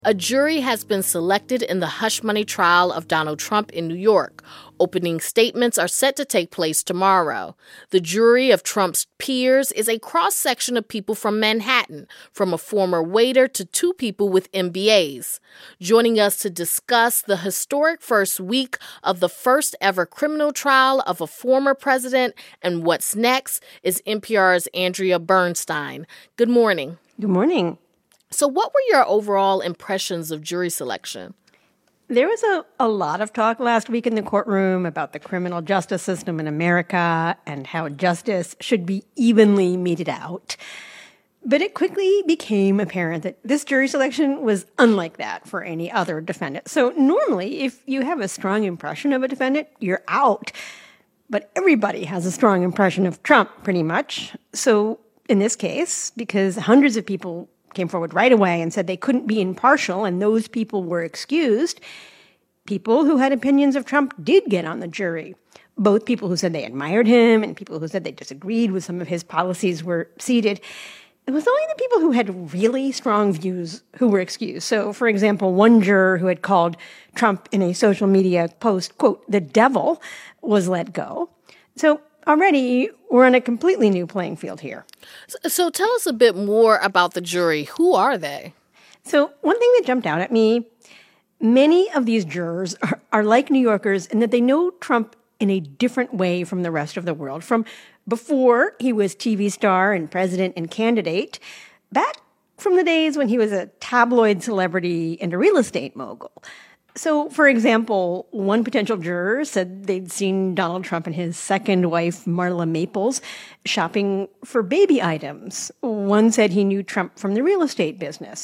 A jury has been selected in the hush money trial of Donald Trump in New York. Opening statements are set to take place tomorrow. The jury of Trump's peers is a cross-section of people from Manhattan, from a former waiter to two people with MBAs. Joining us to discuss the historic first week of the first ever criminal trial of a former president and what's next is NPR's Andrea Bernstein. Good morning. Good morning. So what were your overall impressions of jury selection? There was a lot of talk last week in the courtroom about the criminal justice system in America and how justice should be evenly meted out. But it quickly became apparent that this jury selection was unlike that for any other defendant. So normally, if you have a strong impression of a defendant, you're out. But everybody has a strong impression of Trump, pretty much. So in this case, because hundreds of people came forward right away and said they couldn't be impartial, and those people were excused, people who had opinions of Trump did get on the jury. Both people who said they admired him and people who said they disagreed with some of his policies were seated. It was only the people who had really strong views who were excused. So, for example, one juror who had called Trump in a social media post, quote, the devil, was let go. So already, we're on a completely new playing field here. So tell us a bit more about the jury. Who are they? So one thing that jumped out at me, many of these jurors are like New Yorkers in that they know Trump in a different way from the rest of the world. From before he was TV star and president and candidate, back from the days when he was a tabloid celebrity and a real estate mogul. So, for example, one potential juror said they'd seen Donald Trump and his second wife, Marla Maples, shopping for baby items. One said he knew Trump from the real estate business.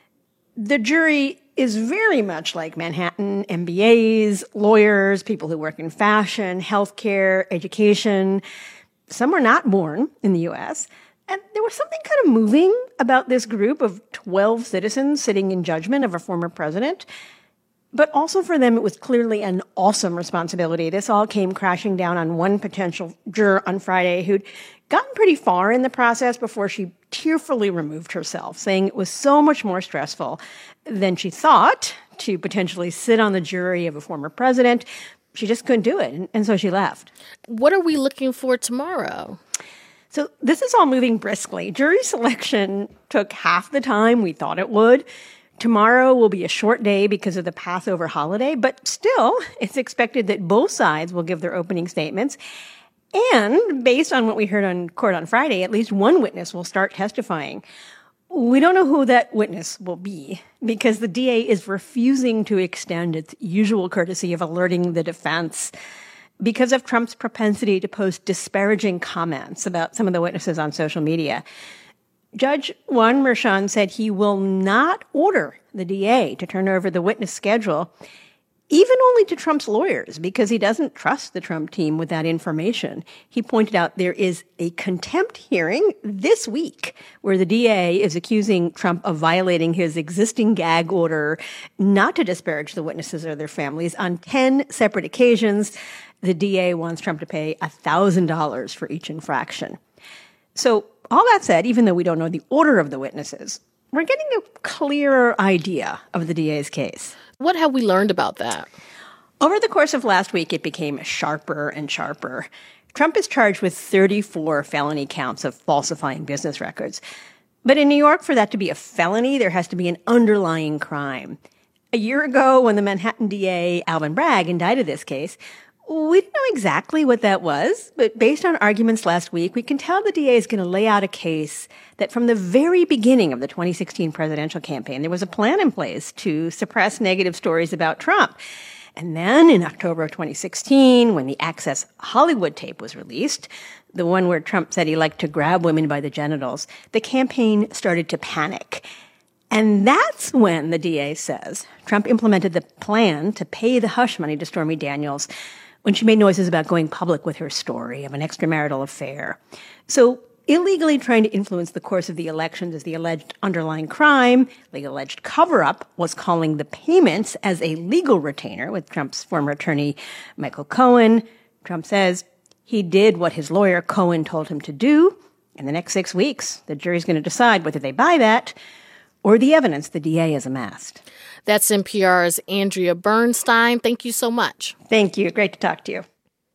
The jury is very much like Manhattan, MBAs, lawyers, people who work in fashion, healthcare, education. Some were not born in the U.S., and there was something kind of moving about this group of 12 citizens sitting in judgment of a former president. But also for them, it was clearly an awesome responsibility. This all came crashing down on one potential juror on Friday who'd gotten pretty far in the process before she tearfully removed herself, saying it was so much more stressful than she thought to potentially sit on the jury of a former president. She just couldn't do it, and so she left. What are we looking for tomorrow? So this is all moving briskly. Jury selection took half the time we thought it would. Tomorrow will be a short day because of the Passover holiday, but still, it's expected that both sides will give their opening statements. And based on what we heard on court on Friday, at least one witness will start testifying. We don't know who that witness will be because the DA is refusing to extend its usual courtesy of alerting the defense because of Trump's propensity to post disparaging comments about some of the witnesses on social media. Judge Juan Merchan said he will not order the DA to turn over the witness schedule, even only to Trump's lawyers, because he doesn't trust the Trump team with that information. He pointed out there is a contempt hearing this week where the DA is accusing Trump of violating his existing gag order not to disparage the witnesses or their families on 10 separate occasions. The DA wants Trump to pay $1,000 for each infraction. So all that said, even though we don't know the order of the witnesses, we're getting a clearer idea of the DA's case. What have we learned about that? Over the course of last week, it became sharper and sharper. Trump is charged with 34 felony counts of falsifying business records. But in New York, for that to be a felony, there has to be an underlying crime. A year ago, when the Manhattan DA, Alvin Bragg, indicted this case, we didn't know exactly what that was, but based on arguments last week, we can tell the DA is going to lay out a case that from the very beginning of the 2016 presidential campaign, there was a plan in place to suppress negative stories about Trump. And then in October of 2016, when the Access Hollywood tape was released, the one where Trump said he liked to grab women by the genitals, the campaign started to panic. And that's when the DA says Trump implemented the plan to pay the hush money to Stormy Daniels when she made noises about going public with her story of an extramarital affair. So illegally trying to influence the course of the elections is the alleged underlying crime. The alleged cover-up was calling the payments as a legal retainer with Trump's former attorney, Michael Cohen. Trump says he did what his lawyer Cohen told him to do. In the next 6 weeks, the jury's going to decide whether they buy that or the evidence the DA has amassed. That's NPR's Andrea Bernstein. Thank you so much. Thank you. Great to talk to you.